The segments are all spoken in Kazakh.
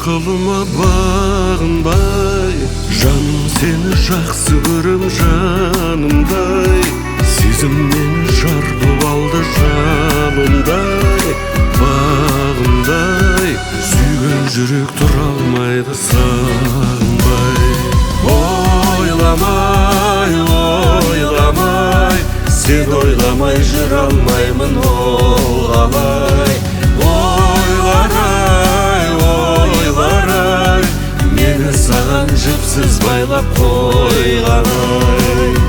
ақылыма бағынбай, жаным сені жақсы көрем жанымдай. Сезім мені жар болып алды жанымдай, бағымдай. Сүйген жүрек тұра алмайды сағынбай. Ойламай, ойламай, сен ойламай жүре алмаймын, ол қалай. Ойлар-ай, мені саған жіпсіз байлап қойған-ай.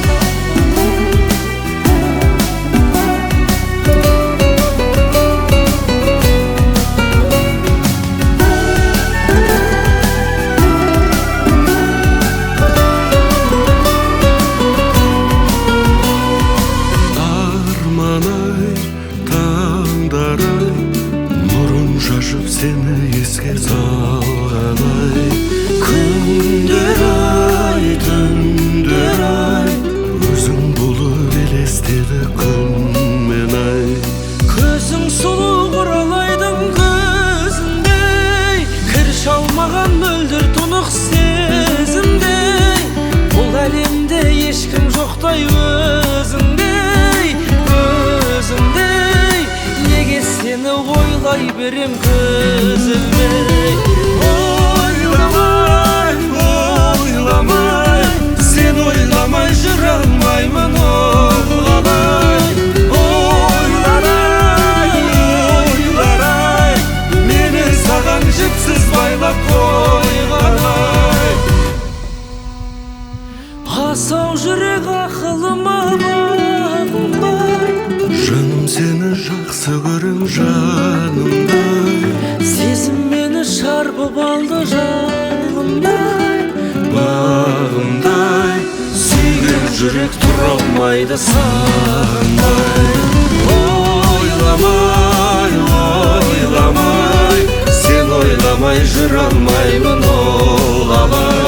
Seni еске салған-ай. Күндер-ай, түндер-ай, өзің болып елестеді күн мен ай. Көзің сұлу құралайдың көзіндей, кір шалмаған мөлдір тұнық сезімдей. Бұл әлемде ешкім жоқтай өзіңдей, өзіңдей. Неге сені ойлай берем көзілмей. Ойламай, ойламай, сен ойламай жүре алмаймын, ол қалай. Ойлар-ай, ойлар-ай, мені саған жіпсіз байлап қойған-ай. Асау жүрек ақылыма бағынбай, жаным сені жақсы көрем жанымдай. сезім мені шарпып алды жанымдай, бағымдай. Сүйген жүрек тұра алмайды сағынбай. Ойламай, ойламай, сен ойламай жүре алмаймын, ол қалай.